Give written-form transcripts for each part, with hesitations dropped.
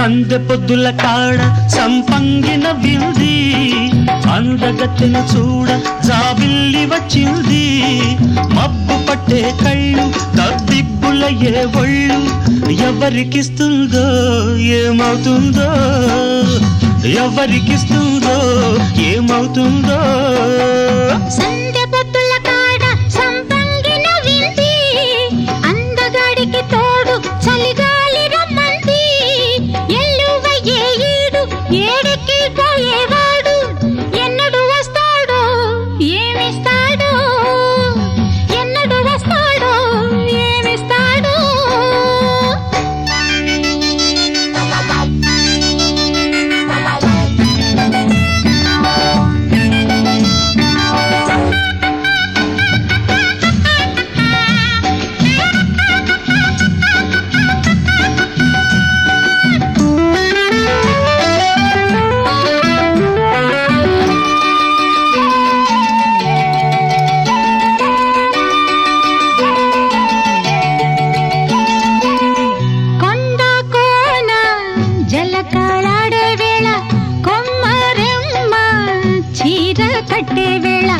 సందె పొద్దుల కాడ సంపంగిన వింది అందగత్తెను చూడ జాబిల్లి వచ్చింది మబ్బు పట్టే కళ్ళు తద్దిబ్బులయ్యే ఒళ్ళు ఎవరికిస్తుందో ఏమవుతుందో ఎవరికిస్తుందో ఏమవుతుందో సందె పొద్దుల కాడ సంపంగిన వింది అందగాడికి తోడు చలిగాలి రమ్మంది ఎల్లువయ్యే ఈడు ఏడికి పోయేవాడు ఎన్నడు వస్తాడో ఏమిస్తాడో ఎన్నడు వస్తాడో ఏమిస్తాడో జలకాలాడే వేళ కొమ్మరెమ్మ చీర కట్టే వేళ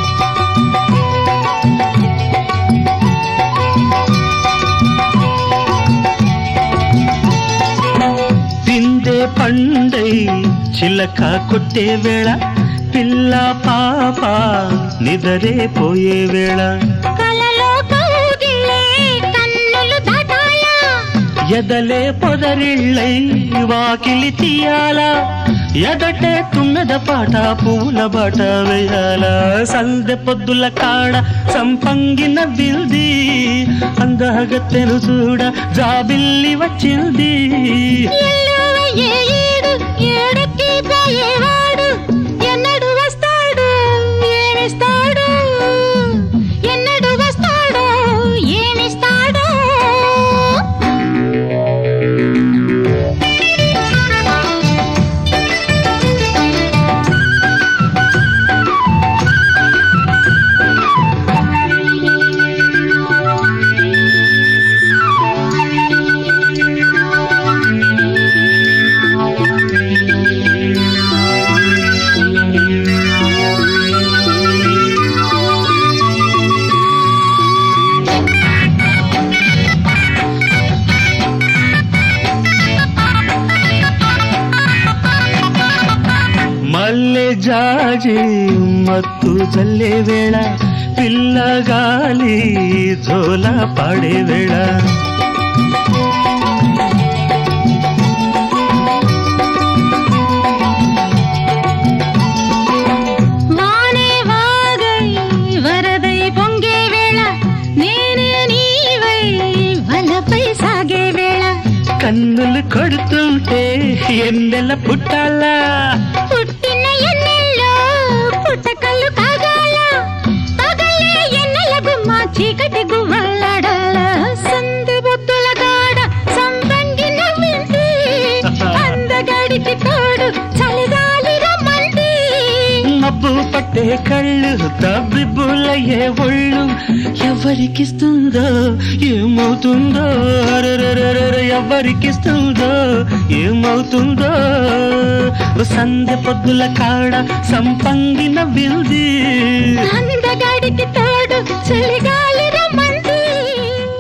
పిందే పండై చిలక కొట్టే వేళ పిల్ల పాప నిదరే పోయే వేళ కలలో కౌగిలే కన్నులు దాటాల ఎదలే పొదరిళ్ళై వాకిలి తీయాల ఎదటే తుమ్మెద పాట పూల బాట వేయాల సందె పొద్దుల కాడ సంపంగిన విల్ది అందగత్తెను చూడ జాబిల్లి వచ్చింది ఎల్లువయ్యే ఈడు ఏడికి పోయేవాడు ఎన్నడు వస్తాడు ఏమిస్తాడు ఎన్నడు వస్తాడో ఏమిస్తాడో మల్లె జాజి మత్తు చల్లే వేళ పిల్లగాలి జోల పాడే వేళ వానే వాగై వరదై పొంగే వేళ నేనే నీవై వలపై సాగే వేళ కన్నులు కొడుతుంటే ఎన్నెల పుట్టాలా పుట్టిన ఎన్నెల్లో పుట్టకళ్ళు కాగాల పగలే ఎన్నెల గుమ్మ చీకటి గువ్వలాడాల సందె బొద్దుల కాడ సంపంగిన వింది అందగాడికి తోడు చలిగాలి రమ్మంది మబ్బు పట్టే కళ్ళు తబ్బిబ్బులయ్యే ఒళ్ళు ఎవరికిస్తుందో ఏమవుతుందో ఎవరికిస్తుందో ఏమవుతుందో సందె పొద్దుల కాడ సంపంగిన విల్ది అందగాడికి తోడు చలిగాలి